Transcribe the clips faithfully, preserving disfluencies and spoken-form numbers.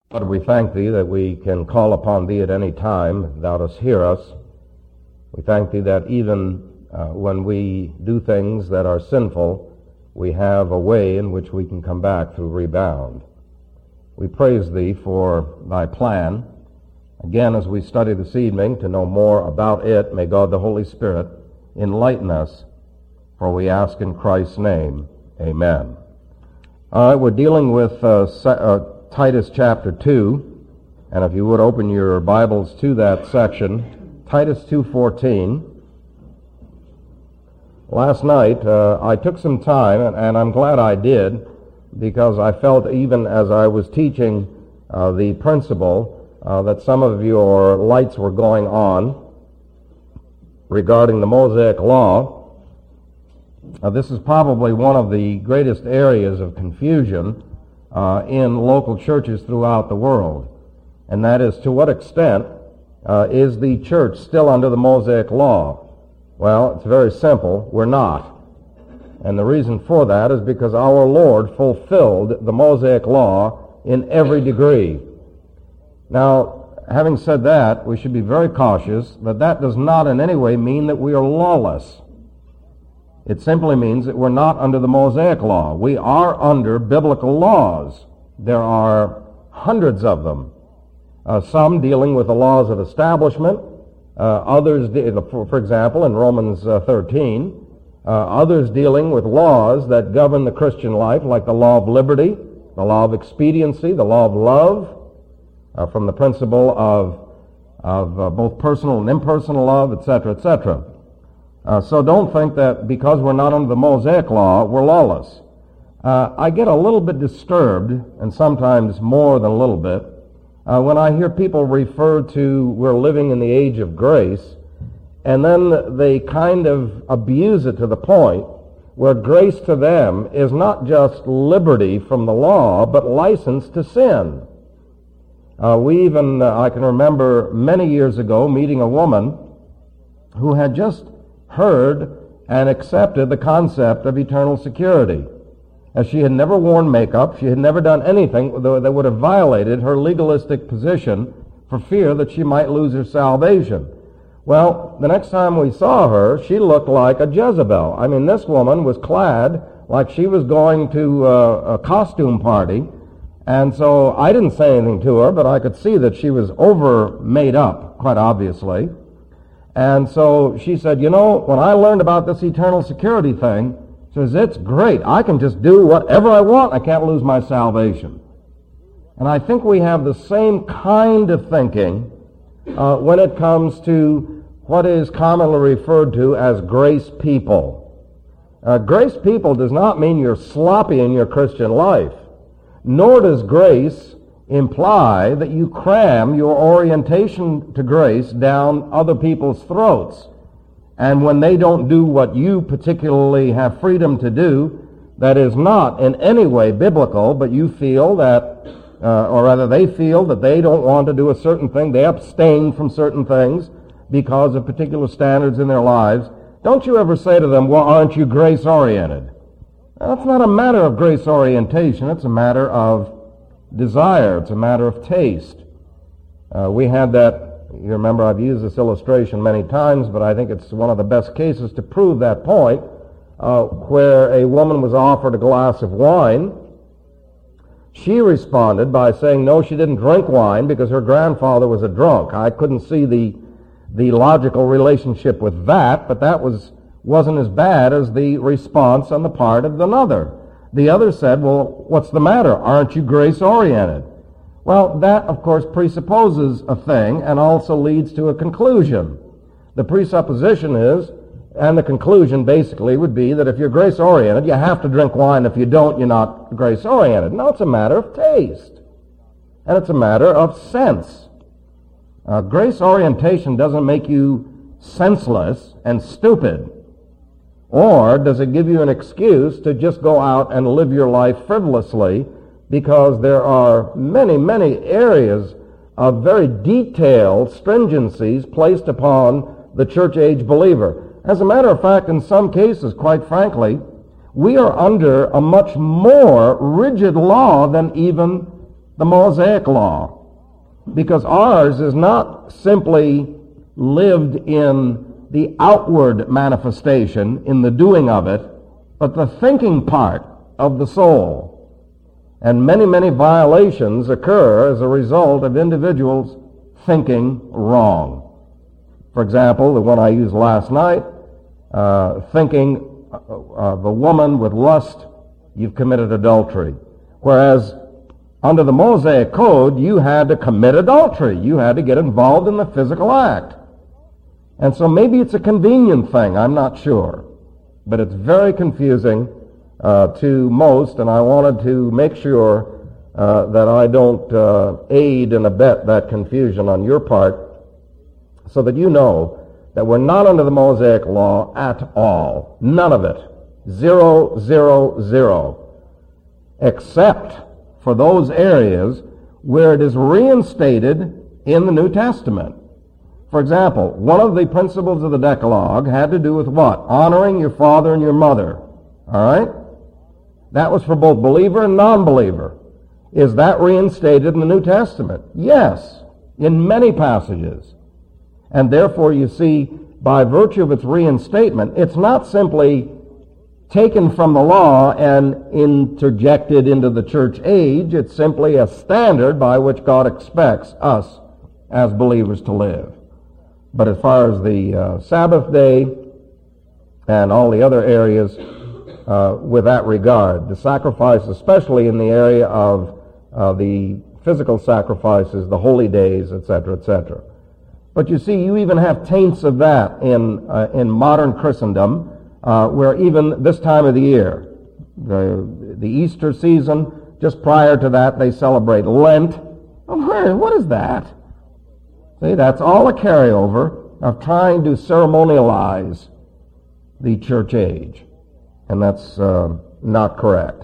Lord, we thank Thee that we can call upon Thee at any time. Thou dost hear us. We thank Thee that even uh, when we do things that are sinful, we have a way in which we can come back through rebound. We praise Thee for Thy plan. Again, as we study this evening to know more about it, may God the Holy Spirit enlighten us, for we ask in Christ's name. Amen. All right, we're dealing with uh, uh, Titus chapter two, and if you would open your Bibles to that section, Titus two fourteen. Last night, uh, I took some time, and, and I'm glad I did, because I felt even as I was teaching uh, the principle uh, that some of your lights were going on regarding the Mosaic Law. Uh, this is probably one of the greatest areas of confusion Uh, in local churches throughout the world, and that is, to what extent uh, is the church still under the Mosaic Law? Well, it's very simple. We're not. And the reason for that is because our Lord fulfilled the Mosaic Law in every degree. Now, having said that, we should be very cautious that that does not in any way mean that we are lawless. It simply means that we're not under the Mosaic Law. We are under biblical laws. There are hundreds of them. Uh, some dealing with the laws of establishment, uh, others, de- for, for example, in Romans uh, thirteen, uh, others dealing with laws that govern the Christian life, like the law of liberty, the law of expediency, the law of love, uh, from the principle of, of uh, both personal and impersonal love, et cetera, et cetera. Uh, so don't think that because we're not under the Mosaic Law, we're lawless. Uh, I get a little bit disturbed, and sometimes more than a little bit, uh, when I hear people refer to we're living in the age of grace, and then they kind of abuse it to the point where grace to them is not just liberty from the law, but license to sin. Uh, we even, uh, I can remember many years ago meeting a woman who had just heard and accepted the concept of eternal security. As she had never worn makeup, she had never done anything that would have violated her legalistic position for fear that she might lose her salvation. Well, the next time we saw her, she looked like a Jezebel. I mean, this woman was clad like she was going to uh, a costume party, and so I didn't say anything to her, but I could see that she was over made up, quite obviously. And so she said, you know, when I learned about this eternal security thing, she says, it's great. I can just do whatever I want. I can't lose my salvation. And I think we have the same kind of thinking uh, when it comes to what is commonly referred to as grace people. Uh, grace people does not mean you're sloppy in your Christian life, nor does grace imply that you cram your orientation to grace down other people's throats. And when they don't do what you particularly have freedom to do, that is not in any way biblical, but you feel that, uh, or rather they feel that they don't want to do a certain thing, they abstain from certain things because of particular standards in their lives, don't you ever say to them, well, aren't you grace-oriented? Now, it's not a matter of grace orientation, it's a matter of desire. It's a matter of taste. Uh, we had that, you remember I've used this illustration many times, but I think it's one of the best cases to prove that point, uh, where a woman was offered a glass of wine. She responded by saying no, she didn't drink wine because her grandfather was a drunk. I couldn't see the the logical relationship with that, but that was, wasn't as bad as the response on the part of another. The other said, well, what's the matter? Aren't you grace-oriented? Well, that, of course, presupposes a thing and also leads to a conclusion. The presupposition is, and the conclusion basically would be that if you're grace-oriented, you have to drink wine. If you don't, you're not grace-oriented. No, it's a matter of taste. And it's a matter of sense. Uh, grace orientation doesn't make you senseless and stupid. Or does it give you an excuse to just go out and live your life frivolously, because there are many, many areas of very detailed stringencies placed upon the church-age believer. As a matter of fact, in some cases, quite frankly, we are under a much more rigid law than even the Mosaic Law, because ours is not simply lived in the outward manifestation, in the doing of it, but the thinking part of the soul. And many, many violations occur as a result of individuals thinking wrong. For example, the one I used last night, uh, thinking of a woman with lust, you've committed adultery. Whereas under the Mosaic Code, you had to commit adultery. You had to get involved in the physical act. And so maybe it's a convenient thing, I'm not sure. But it's very confusing uh, to most, and I wanted to make sure uh, that I don't uh, aid and abet that confusion on your part, so that you know that we're not under the Mosaic Law at all. None of it. Zero, zero, zero. Except for those areas where it is reinstated in the New Testament. For example, one of the principles of the Decalogue had to do with what? Honoring your father and your mother. All right? That was for both believer and non-believer. Is that reinstated in the New Testament? Yes, in many passages. And therefore, you see, by virtue of its reinstatement, it's not simply taken from the law and interjected into the church age. It's simply a standard by which God expects us as believers to live. But as far as the uh, Sabbath day and all the other areas uh, with that regard, the sacrifice, especially in the area of uh, the physical sacrifices, the holy days, et cetera, et cetera. But you see, you even have taints of that in uh, in modern Christendom, uh, where even this time of the year, the the Easter season, just prior to that, they celebrate Lent. Oh, what is that? See, that's all a carryover of trying to ceremonialize the church age. And that's uh, not correct.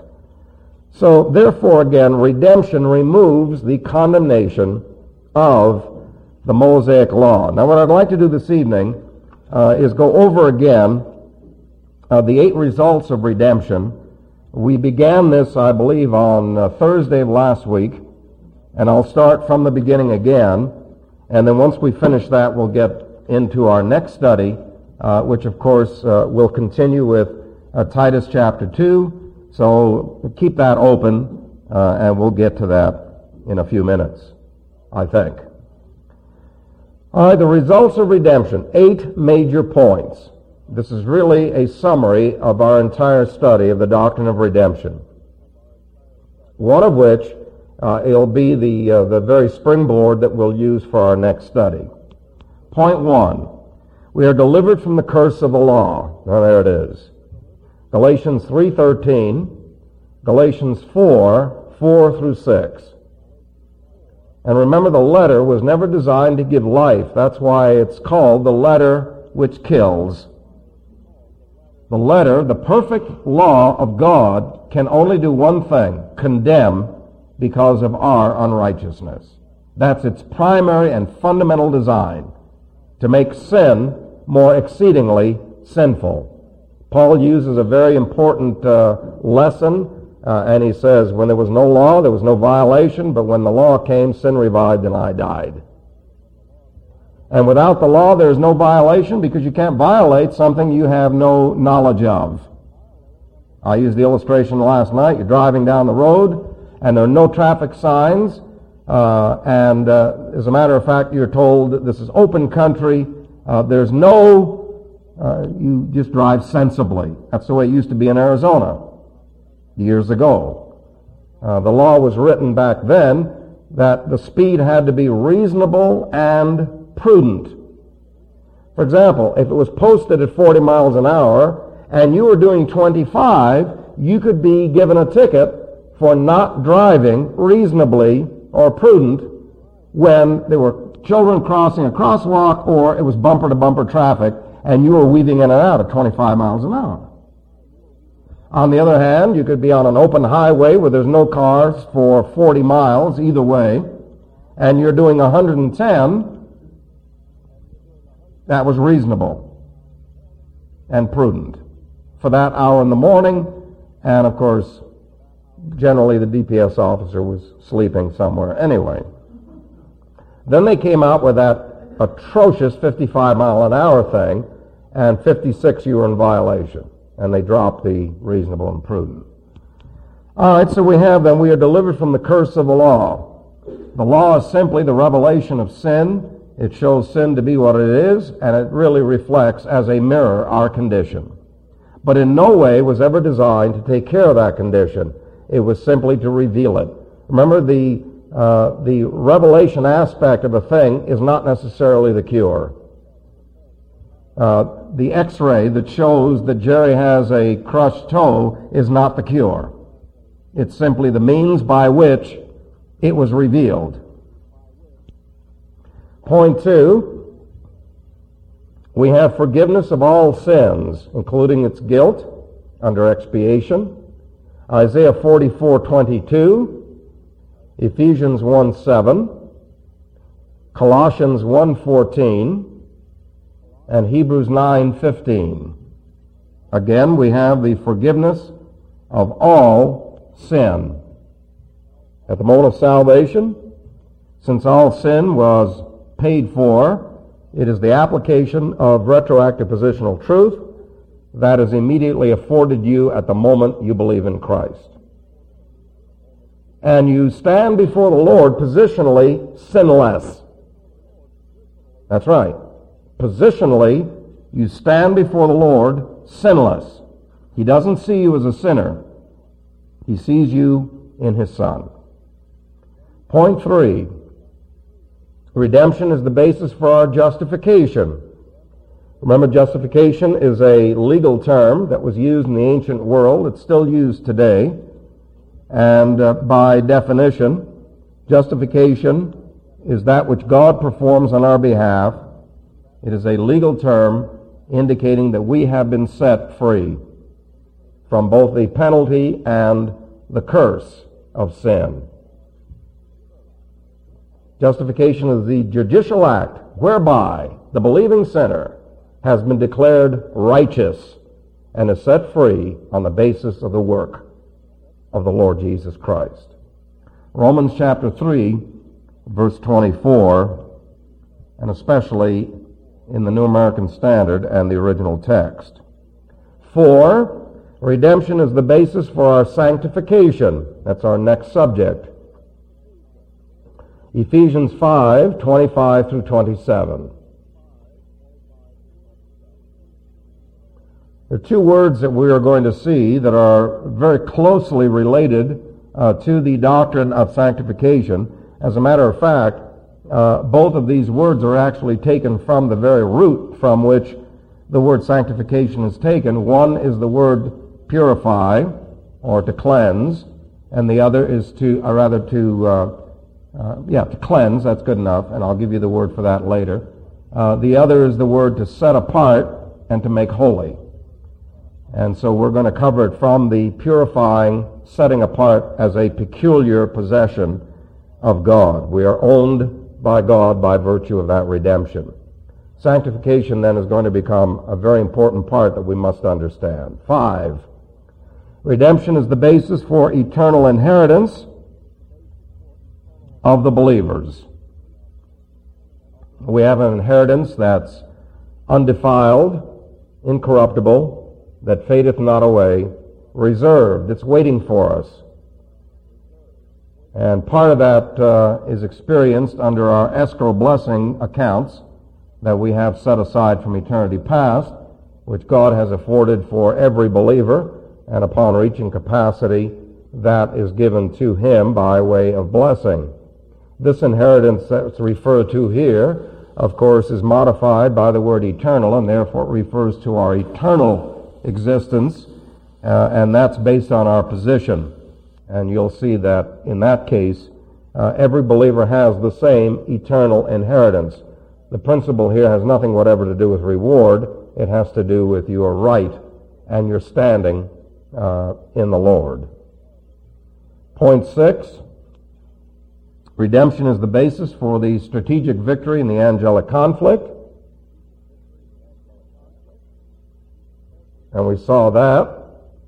So, therefore, again, redemption removes the condemnation of the Mosaic Law. Now, what I'd like to do this evening uh, is go over again uh, the eight results of redemption. We began this, I believe, on uh, Thursday of last week, and I'll start from the beginning again. And then once we finish that, we'll get into our next study, uh, which, of course, uh, will continue with uh, Titus chapter two. So keep that open, uh, and we'll get to that in a few minutes, I think. All right, the results of redemption, eight major points. This is really a summary of our entire study of the doctrine of redemption, one of which Uh, it'll be the uh, the very springboard that we'll use for our next study. Point one, we are delivered from the curse of the law. Now there it is. Galatians three thirteen, Galatians four, four through six. And remember, the letter was never designed to give life. That's why it's called the letter which kills. The letter, the perfect law of God, can only do one thing: condemn because of our unrighteousness. That's its primary and fundamental design, to make sin more exceedingly sinful. Paul uses a very important uh, lesson, uh, and he says, when there was no law, there was no violation, but when the law came, sin revived and I died. And without the law, there is no violation, because you can't violate something you have no knowledge of. I used the illustration last night. You're driving down the road, and there are no traffic signs, uh, and uh, as a matter of fact, you're told that this is open country. Uh, there's no, uh, you just drive sensibly. That's the way it used to be in Arizona years ago. Uh, the law was written back then that the speed had to be reasonable and prudent. For example, if it was posted at forty miles an hour and you were doing twenty-five, you could be given a ticket for not driving reasonably or prudent when there were children crossing a crosswalk or it was bumper-to-bumper traffic and you were weaving in and out at twenty-five miles an hour. On the other hand, you could be on an open highway where there's no cars for forty miles either way, and you're doing one hundred ten. That was reasonable and prudent for that hour in the morning, and of course generally the D P S officer was sleeping somewhere. Anyway, then they came out with that atrocious fifty-five mile an hour thing, and fifty-six you were in violation, and they dropped the reasonable and prudent. All right, so we have then, we are delivered from the curse of the law. The law is simply the revelation of sin. It shows sin to be what it is, and it really reflects as a mirror our condition. But in no way was ever designed to take care of that condition. It was simply to reveal it. Remember, the uh, the revelation aspect of a thing is not necessarily the cure. Uh, the x-ray that shows that Jerry has a crushed toe is not the cure. It's simply the means by which it was revealed. Point two, we have forgiveness of all sins, including its guilt under expiation. Isaiah forty-four twenty-two, Ephesians one seven, Colossians one fourteen, and Hebrews nine fifteen. Again, we have the forgiveness of all sin. At the moment of salvation, since all sin was paid for, it is the application of retroactive positional truth that is immediately afforded you at the moment you believe in Christ. And you stand before the Lord positionally sinless. That's right. Positionally, you stand before the Lord sinless. He doesn't see you as a sinner. He sees you in His Son. Point three, redemption is the basis for our justification. Remember, justification is a legal term that was used in the ancient world. It's still used today. And uh, by definition, justification is that which God performs on our behalf. It is a legal term indicating that we have been set free from both the penalty and the curse of sin. Justification is the judicial act whereby the believing sinner has been declared righteous and is set free on the basis of the work of the Lord Jesus Christ. Romans chapter three, verse twenty-four, and especially in the New American Standard and the original text. Four, redemption is the basis for our sanctification. That's our next subject. Ephesians five, twenty-five through twenty-seven. There are two words that we are going to see that are very closely related uh, to the doctrine of sanctification. As a matter of fact, uh, both of these words are actually taken from the very root from which the word sanctification is taken. One is the word purify, or to cleanse, and the other is to, or rather to, uh, uh, yeah, to cleanse. That's good enough, and I'll give you the word for that later. Uh, the other is the word to set apart and to make holy. And so we're going to cover it from the purifying, setting apart as a peculiar possession of God. We are owned by God by virtue of that redemption. Sanctification then is going to become a very important part that we must understand. Five, redemption is the basis for eternal inheritance of the believers. We have an inheritance that's undefiled, incorruptible, that fadeth not away, reserved. It's waiting for us. And part of that uh, is experienced under our escrow blessing accounts that we have set aside from eternity past, which God has afforded for every believer, and upon reaching capacity, that is given to him by way of blessing. This inheritance that's referred to here, of course, is modified by the word eternal, and therefore it refers to our eternal existence, uh, and that's based on our position. And you'll see that in that case, uh, every believer has the same eternal inheritance. The principle here has nothing whatever to do with reward. It has to do with your right and your standing uh, in the Lord. Point six, redemption is the basis for the strategic victory in the angelic conflict. And we saw that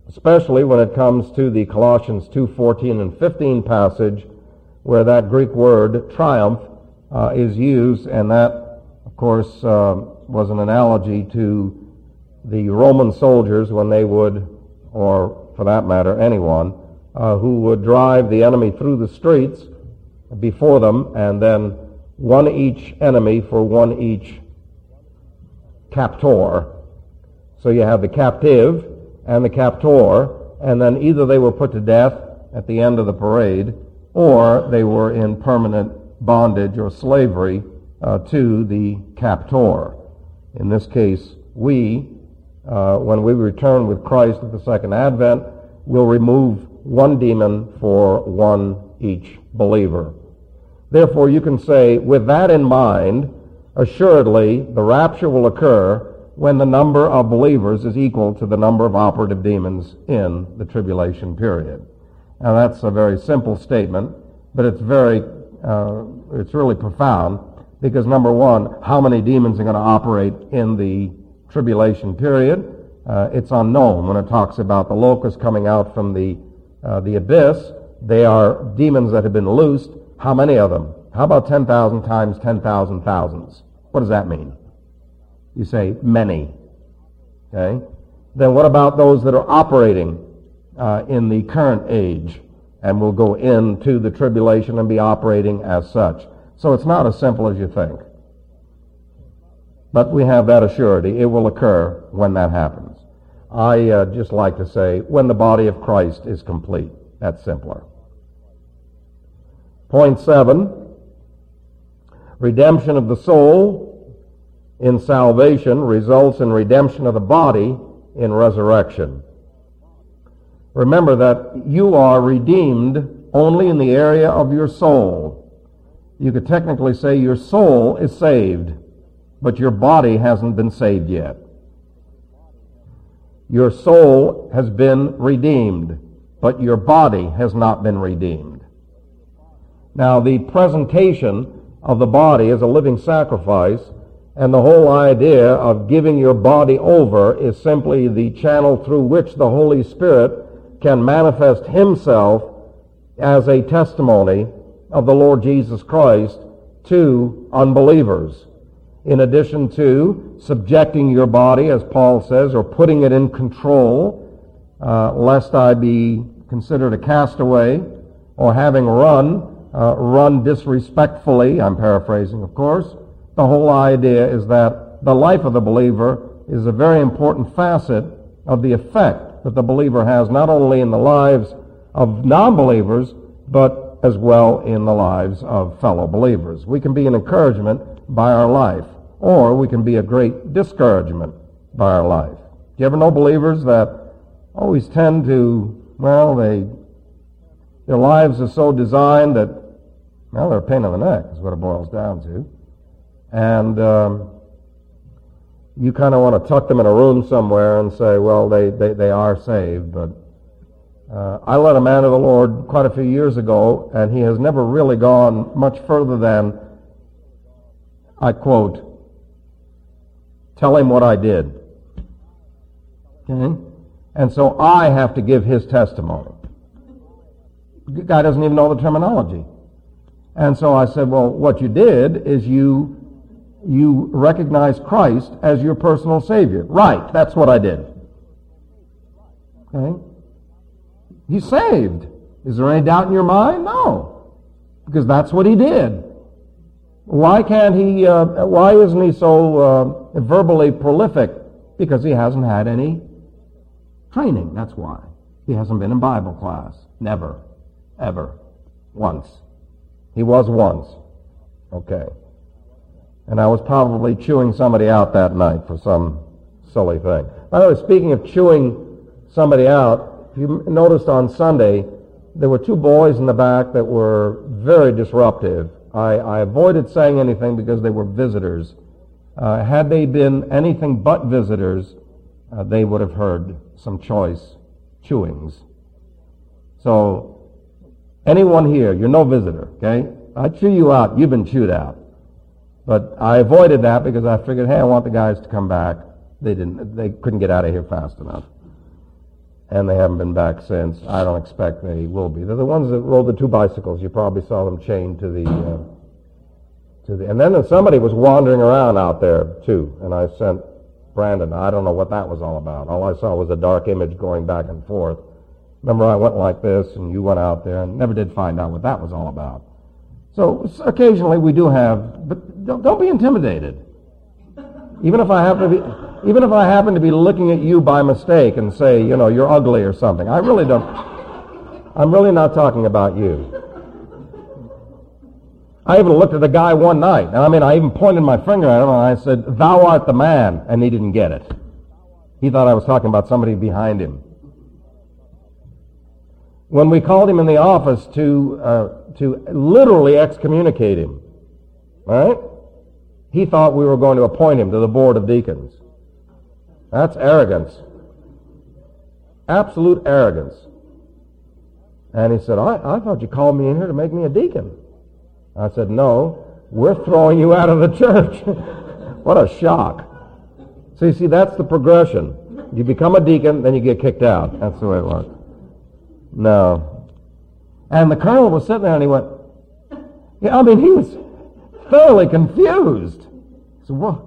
especially when it comes to the Colossians two fourteen and fifteen passage, where that Greek word triumph uh, is used, and that, of course, uh, was an analogy to the Roman soldiers when they would, or for that matter, anyone, uh, who would drive the enemy through the streets before them, and then one each enemy for one each captor. So you have the captive and the captor, and then either they were put to death at the end of the parade, or they were in permanent bondage or slavery uh, to the captor. In this case, we, uh, when we return with Christ at the second advent, will remove one demon for one each believer. Therefore, you can say, with that in mind, assuredly, the rapture will occur when the number of believers is equal to the number of operative demons in the tribulation period. Now, that's a very simple statement, but it's very, uh, it's really profound, because number one, how many demons are going to operate in the tribulation period? Uh, it's unknown. When it talks about the locusts coming out from the uh, the abyss, they are demons that have been loosed. How many of them? How about ten thousand times ten thousand thousands? What does that mean? You say, many. Okay? Then what about those that are operating uh, in the current age and will go into the tribulation and be operating as such? So it's not as simple as you think. But we have that assurity. It will occur when that happens. I uh, just like to say, when the body of Christ is complete. That's simpler. Point seven, redemption of the soul in salvation results in redemption of the body in resurrection. Remember that you are redeemed only in the area of your soul. You could technically say your soul is saved, but your body hasn't been saved yet. Your soul has been redeemed, but your body has not been redeemed. Now, the presentation of the body as a living sacrifice and the whole idea of giving your body over is simply the channel through which the Holy Spirit can manifest himself as a testimony of the Lord Jesus Christ to unbelievers. In addition to subjecting your body, as Paul says, or putting it in control, uh, lest I be considered a castaway, or having run, uh, run disrespectfully, I'm paraphrasing, of course. The whole idea is that the life of the believer is a very important facet of the effect that the believer has, not only in the lives of non-believers, but as well in the lives of fellow believers. We can be an encouragement by our life, or we can be a great discouragement by our life. Do you ever know believers that always tend to, well, they, their lives are so designed that, well, they're a pain in the neck, is what it boils down to. And um, you kind of want to tuck them in a room somewhere and say, well, they, they, they are saved. But uh, I led a man of the Lord quite a few years ago, and he has never really gone much further than, I quote, tell him what I did. Okay? And so I have to give his testimony. The guy doesn't even know the terminology. And so I said, well, what you did is you you recognize Christ as your personal Savior. Right, that's what I did. Okay? He's saved. Is there any doubt in your mind? No. Because that's what he did. Why can't he, uh, why isn't he so uh, verbally prolific? Because he hasn't had any training, that's why. He hasn't been in Bible class. Never. Ever. Once. He was once. Okay. And I was probably chewing somebody out that night for some silly thing. By the way, speaking of chewing somebody out, if you noticed on Sunday, there were two boys in the back that were very disruptive. I, I avoided saying anything because they were visitors. Uh, had they been anything but visitors, uh, they would have heard some choice chewings. So, anyone here, you're no visitor, okay? I chew you out, you've been chewed out. But I avoided that because I figured, hey, I want the guys to come back. They didn't, they couldn't get out of here fast enough. and they haven't been back since. I don't expect they will be. They're the ones that rode the two bicycles. You probably saw them chained to the, uh, to the, and then somebody was wandering around out there too, and I sent Brandon. I don't know what that was all about. All I saw was a dark image going back and forth. Remember, I went like this, and you went out there, and never did find out what that was all about. So occasionally we do have, but don't, don't be intimidated. Even if I have to be, even if I happen to be looking at you by mistake and say, you know, you're ugly or something, I really don't. I'm really not talking about you. I even looked at a guy one night, and I mean, I even pointed my finger at him, and I said, "Thou art the man," and he didn't get it. He thought I was talking about somebody behind him. When we called him in the office to uh, to literally excommunicate him, all right? He thought we were going to appoint him to the board of deacons. That's arrogance. Absolute arrogance. And he said, I, I thought you called me in here to make me a deacon. I said, no, we're throwing you out of the church. What a shock. See, see, that's the progression. You become a deacon, then you get kicked out. That's the way it works. No. And the colonel was sitting there and he went, yeah, I mean, he was thoroughly confused. So what?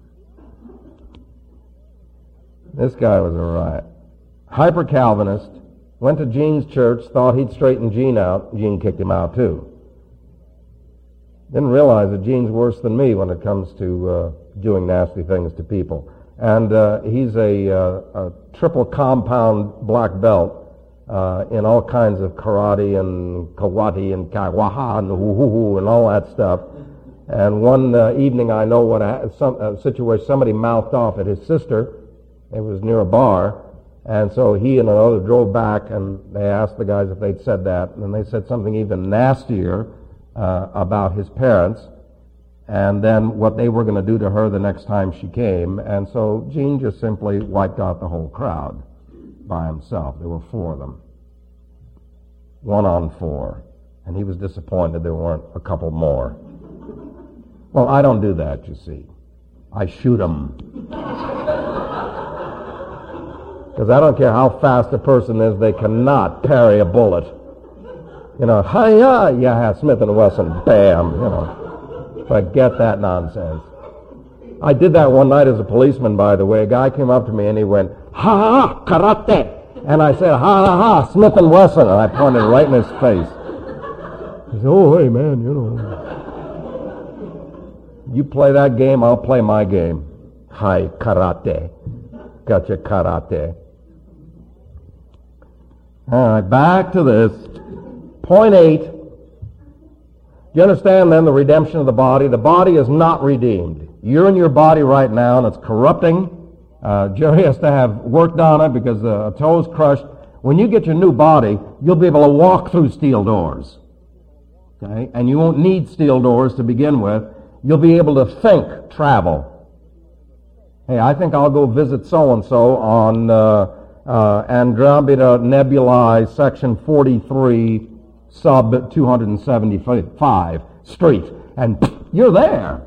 This guy was a riot. Hyper-Calvinist, went to Gene's church, thought he'd straighten Gene out. Gene kicked him out too. Didn't realize that Gene's worse than me when it comes to uh, doing nasty things to people. And uh, he's a, uh, a triple compound black belt uh, in all kinds of karate and kawate and kaiwaha and hoo-hoo-hoo and all that stuff. And one uh, evening, I know what a, some a situation, somebody mouthed off at his sister. It was near a bar. And so he and another drove back, and they asked the guys if they'd said that. And they said something even nastier uh, about his parents, and then what they were going to do to her the next time she came. And so Gene just simply wiped out the whole crowd by himself. There were four of them. One on four. And he was disappointed there weren't a couple more. Well, I don't do that, you see. I shoot them. Because I don't care how fast a person is, they cannot parry a bullet. You know, hi-ya, yeah, Smith and Wesson, bam, you know. Forget that nonsense. I did that one night as a policeman, by the way. A guy came up to me and he went, ha-ha, karate. And I said, ha-ha-ha, Smith and Wesson. And I pointed right in his face. He said, oh, hey, man, you know. You play that game, I'll play my game. Hi, karate. Gotcha, karate. All right, back to this. Point eight. Do you understand then the redemption of the body? The body is not redeemed. You're in your body right now, and it's corrupting. Uh, Jerry has to have worked on it because the toe's crushed. When you get your new body, you'll be able to walk through steel doors. Okay? And you won't need steel doors to begin with. You'll be able to think travel. Hey, I think I'll go visit so-and-so on uh, uh, Andromeda Nebulae, section forty-three, sub two seventy-five Street. And you're there.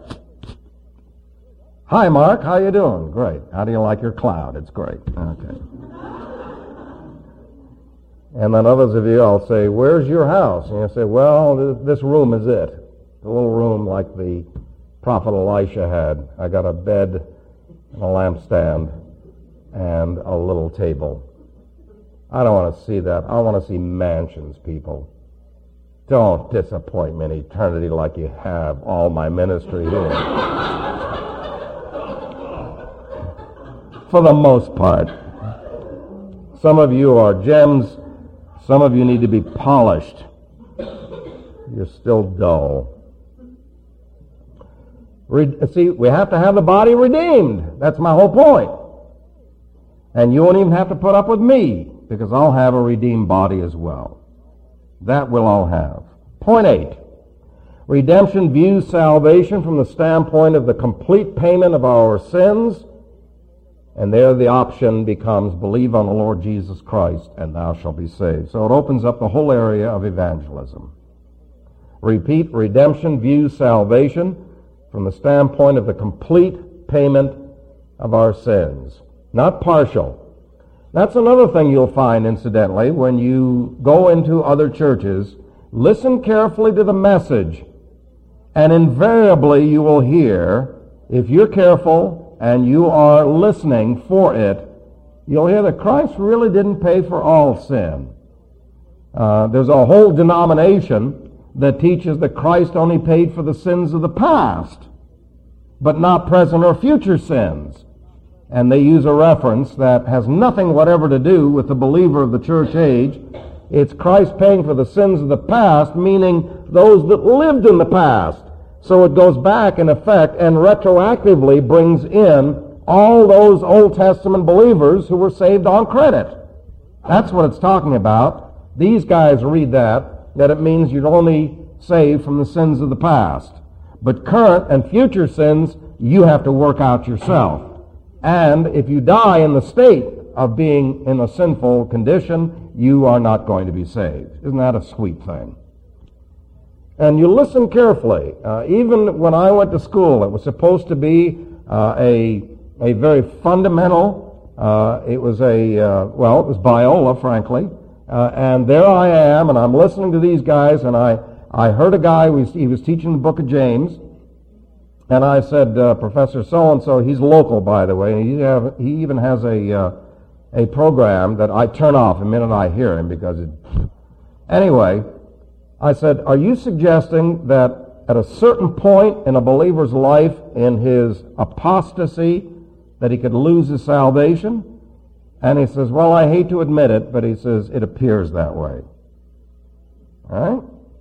Hi, Mark. How you doing? Great. How do you like your cloud? It's great. Okay. And then others of you, I'll say, where's your house? And you say, well, this room is it. A little room like the prophet Elisha had. I got a bed and a lampstand and a little table. I don't want to see that. I want to see mansions, people. Don't disappoint me in eternity like you have all my ministry here. For the most part. Some of you are gems. Some of you need to be polished. You're still dull. Re- See, we have to have the body redeemed. That's my whole point. And you won't even have to put up with me, because I'll have a redeemed body as well. That we'll all have. Point eight. Redemption views salvation from the standpoint of the complete payment of our sins, and there the option becomes believe on the Lord Jesus Christ, and thou shalt be saved. So it opens up the whole area of evangelism. Repeat, redemption views salvation from the standpoint of the complete payment of our sins. Not partial. That's another thing you'll find, incidentally, when you go into other churches. Listen carefully to the message, and invariably you will hear, if you're careful and you are listening for it, you'll hear that Christ really didn't pay for all sin. Uh, there's a whole denomination that teaches that Christ only paid for the sins of the past, but not present or future sins. And they use a reference that has nothing whatever to do with the believer of the church age. It's Christ paying for the sins of the past, meaning those that lived in the past. So it goes back, in effect, and retroactively brings in all those Old Testament believers who were saved on credit. That's what it's talking about. These guys read that, that it means you're only saved from the sins of the past. But current and future sins, you have to work out yourself. And if you die in the state of being in a sinful condition, you are not going to be saved. Isn't that a sweet thing? And you listen carefully. Uh, even when I went to school, it was supposed to be uh, a a very fundamental, uh, it was a, uh, well, it was Biola, frankly. Uh, and there I am, and I'm listening to these guys, and I, I heard a guy, who was, he was teaching the book of James, and I said, uh, Professor so-and-so, he's local, by the way, and he, have, he even has a uh, a program that I turn off the minute I hear him because it... Anyway, I said, are you suggesting that at a certain point in a believer's life, in his apostasy, that he could lose his salvation? And he says, well, I hate to admit it, but he says, it appears that way. All right?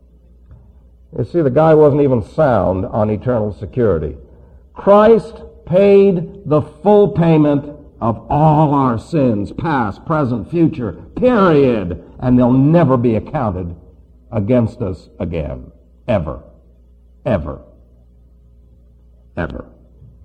You see, the guy wasn't even sound on eternal security. Christ paid the full payment of all our sins, past, present, future, period. And they'll never be accounted against us again. Ever. Ever. Ever.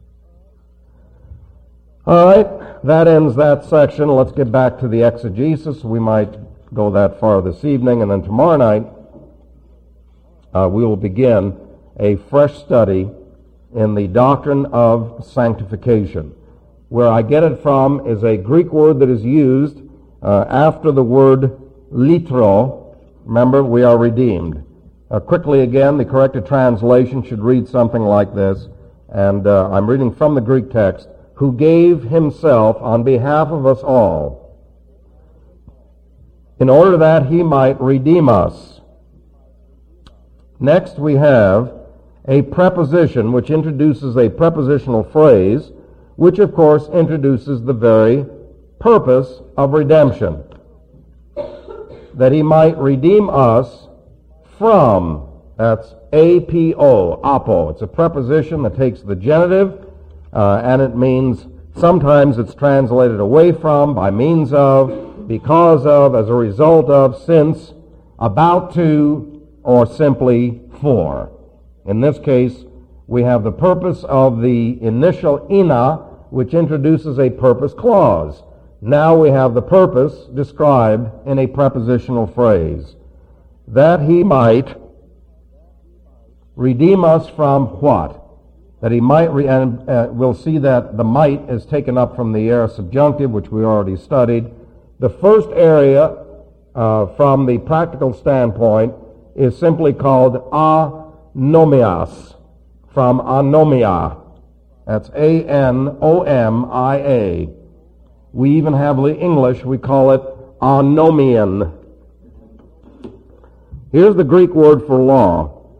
All right, that ends that section. Let's get back to the exegesis. We might go that far this evening, and then tomorrow night Uh, we will begin a fresh study in the doctrine of sanctification. Where I get it from is a Greek word that is used uh, after the word litro. Remember, we are redeemed. Uh, quickly again, the corrected translation should read something like this, and uh, I'm reading from the Greek text, who gave himself on behalf of us all, in order that he might redeem us. Next, we have a preposition which introduces a prepositional phrase, which of course introduces the very purpose of redemption. That he might redeem us from, that's A P O, apo. It's a preposition that takes the genitive, uh, and it means, sometimes it's translated away from, by means of, because of, as a result of, since, about to, or simply for. In this case, we have the purpose of the initial ina, which introduces a purpose clause. Now we have the purpose described in a prepositional phrase. That he might redeem us from what? That he might, re- and uh, we'll see that the might is taken up from the aorist subjunctive, which we already studied. The first area, uh, from the practical standpoint, is simply called anomias, from anomia. That's A N O M I A. We even have the English, we call it anomian. Here's the Greek word for law,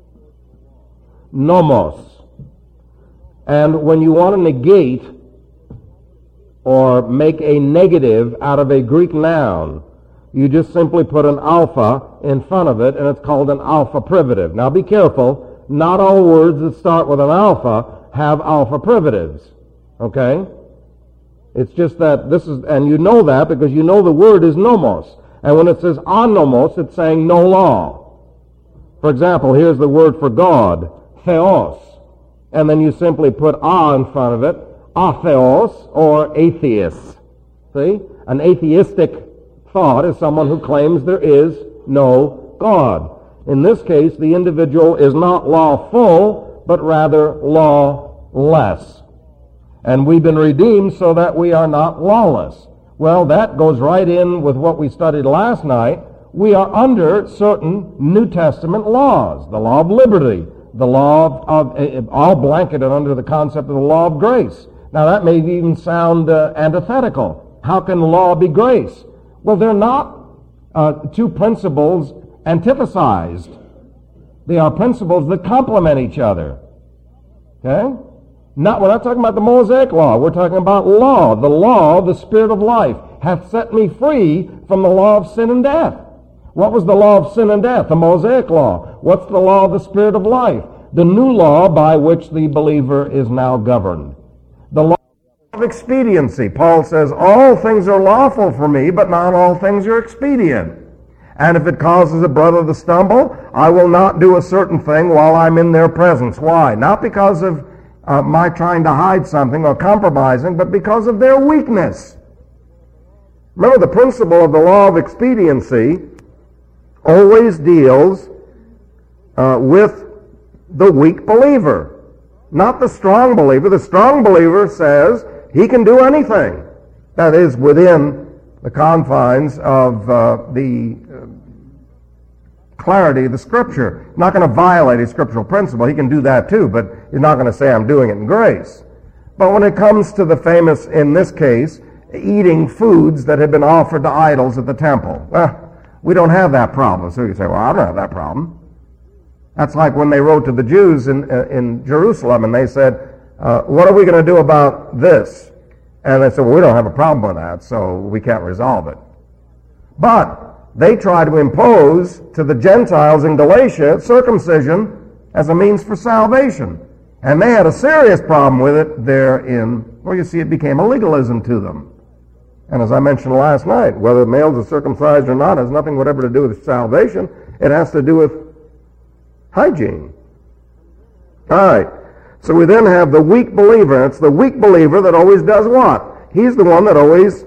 nomos. And when you want to negate or make a negative out of a Greek noun, you just simply put an alpha in front of it, and it's called an alpha privative. Now be careful, not all words that start with an alpha have alpha privatives. Okay? It's just that this is, and you know that because you know the word is nomos. And when it says anomos, it's saying no law. For example, here's the word for God, theos. And then you simply put a in front of it, atheos, or atheist. See? An atheistic thought is someone who claims there is no God. In this case, the individual is not lawful, but rather lawless. And we've been redeemed so that we are not lawless. Well, that goes right in with what we studied last night. We are under certain New Testament laws. The law of liberty, the law of, of all blanketed under the concept of the law of grace. Now that may even sound uh, antithetical. How can the law be grace? Well, they're not uh, two principles antiphesized. They are principles that complement each other. Okay? Not, we're not talking about the Mosaic law. We're talking about law. The law, the Spirit of life, hath set me free from the law of sin and death. What was the law of sin and death? The Mosaic law. What's the law of the Spirit of life? The new law by which the believer is now governed. The law of expediency. Paul says, all things are lawful for me, but not all things are expedient. And if it causes a brother to stumble, I will not do a certain thing while I'm in their presence. Why? Not because of uh, my trying to hide something or compromising, but because of their weakness. Remember, the principle of the law of expediency always deals uh, with the weak believer, not the strong believer. The strong believer says he can do anything. That is, within the confines of uh, the uh, clarity of the Scripture. Not going to violate a scriptural principle. He can do that too, but he's not going to say, I'm doing it in grace. But when it comes to the famous, in this case, eating foods that had been offered to idols at the temple, well, we don't have that problem. So you say, well, I don't have that problem. That's like when they wrote to the Jews in, uh, in Jerusalem and they said, uh, what are we going to do about this? And they said, well, we don't have a problem with that, so we can't resolve it. But they try to impose to the Gentiles in Galatia circumcision as a means for salvation. And they had a serious problem with it there in, well, you see, it became a legalism to them. And as I mentioned last night, whether males are circumcised or not has nothing whatever to do with salvation. It has to do with hygiene. All right. So we then have the weak believer. It's the weak believer that always does what? He's the one that always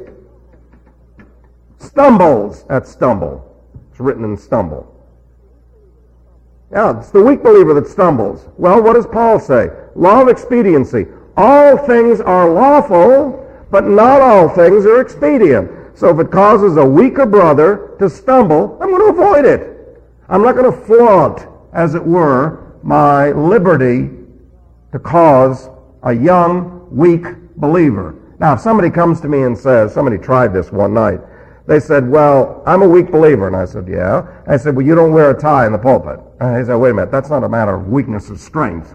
stumbles at stumble. It's written in stumble. Yeah, it's the weak believer that stumbles. Well, what does Paul say? Law of expediency. All things are lawful, but not all things are expedient. So if it causes a weaker brother to stumble, I'm going to avoid it. I'm not going to flaunt, as it were, my liberty to cause a young, weak believer. Now, if somebody comes to me and says, somebody tried this one night, they said, well, I'm a weak believer. And I said, yeah. I said, well, you don't wear a tie in the pulpit. And he said, wait a minute, that's not a matter of weakness or strength.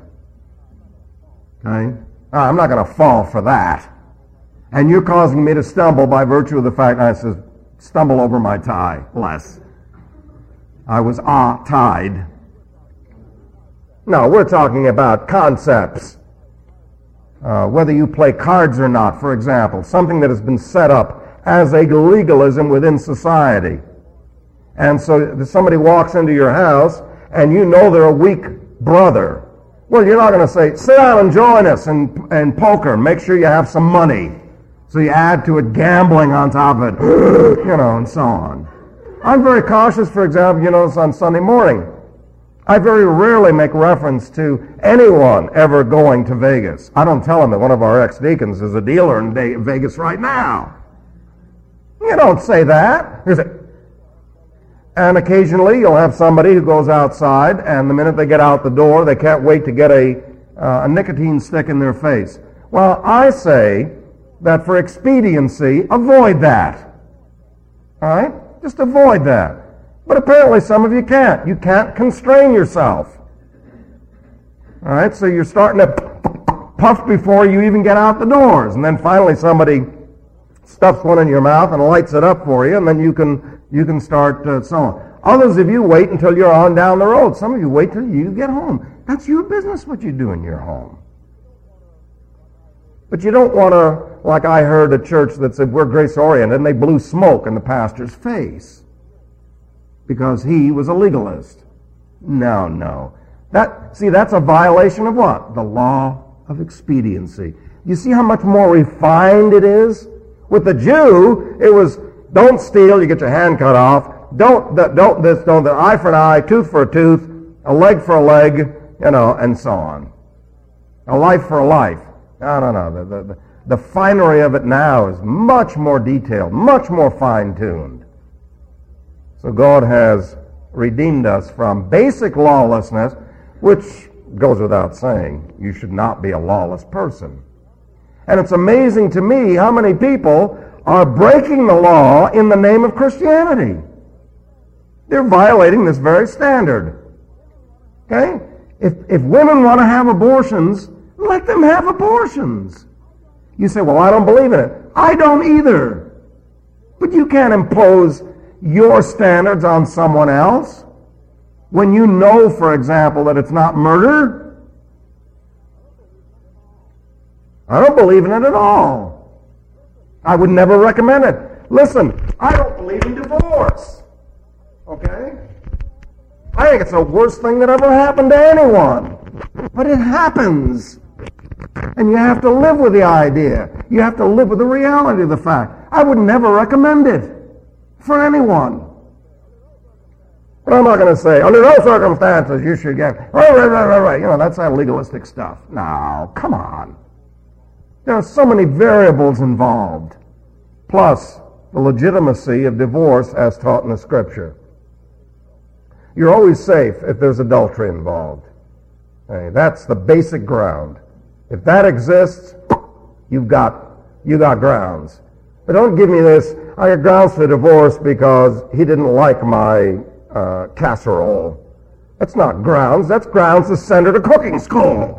Okay? I'm not going to fall for that. And you're causing me to stumble by virtue of the fact, I said, stumble over my tie, less. I was ah tied. No, we're talking about concepts. Uh, whether you play cards or not, for example, something that has been set up as a legalism within society. And so somebody walks into your house and you know they're a weak brother. Well, you're not going to say, sit down and join us in, in poker. Make sure you have some money. So you add to it gambling on top of it, you know, and so on. I'm very cautious, for example, you notice on Sunday morning. I very rarely make reference to anyone ever going to Vegas. I don't tell them that one of our ex-deacons is a dealer in Vegas right now. You don't say that. You say, and occasionally you'll have somebody who goes outside, and the minute they get out the door, they can't wait to get a, uh, a nicotine stick in their face. Well, I say that for expediency, avoid that. All right? Just avoid that. But apparently some of you can't. You can't constrain yourself. All right? So you're starting to puff before you even get out the doors. And then finally somebody stuffs one in your mouth and lights it up for you, and then you can you can start uh, so on. Others of you wait until you're on down the road. Some of you wait till you get home. That's your business what you do in your home. But you don't want to, like I heard a church that said, we're grace-oriented, and they blew smoke in the pastor's face because he was a legalist. No, no. That, see, that's a violation of what? The law of expediency. You see how much more refined it is? With the Jew, it was, don't steal, you get your hand cut off. Don't, don't this, don't that, eye for an eye, tooth for a tooth, a leg for a leg, you know, and so on. A life for a life. No, no, no. The, the, the, The finery of it now is much more detailed, much more fine-tuned. So God has redeemed us from basic lawlessness, which goes without saying. You should not be a lawless person. And it's amazing to me how many people are breaking the law in the name of Christianity. They're violating this very standard. Okay? If, if women want to have abortions, let them have abortions. You say, well, I don't believe in it. I don't either. But you can't impose your standards on someone else when you know, for example, that it's not murder. I don't believe in it at all. I would never recommend it. Listen, I don't believe in divorce. Okay? I think it's the worst thing that ever happened to anyone. But it happens. And you have to live with the idea. You have to live with the reality of the fact. I would never recommend it for anyone. But I'm not going to say, under no circumstances you should get, right, right, right, right, right. You know, that's that legalistic stuff. No, come on. There are so many variables involved. Plus, the legitimacy of divorce as taught in the Scripture. You're always safe if there's adultery involved. Okay, that's the basic ground. If that exists, you've got you got grounds. But don't give me this, I got grounds for divorce because he didn't like my uh, casserole. That's not grounds. That's grounds to send her to cooking school.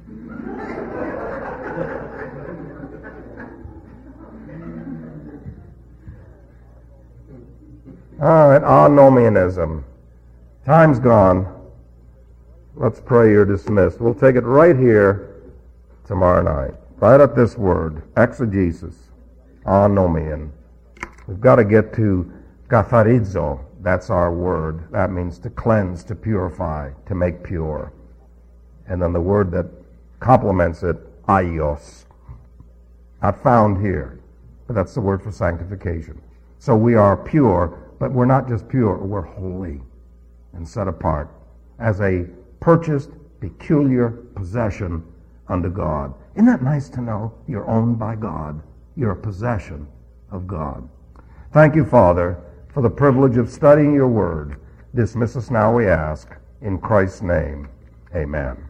All right, anomianism. Time's gone. Let's pray you're dismissed. We'll take it right here tomorrow night. Right at this word, exegesis, anomian. We've got to get to katharizo. That's our word. That means to cleanse, to purify, to make pure. And then the word that complements it, aios. Not found here, but that's the word for sanctification. So we are pure, but we're not just pure, we're holy and set apart as a purchased, peculiar possession unto God. Isn't that nice to know you're owned by God? You're a possession of God. Thank you, Father, for the privilege of studying your word. Dismiss us now, we ask, in Christ's name. Amen.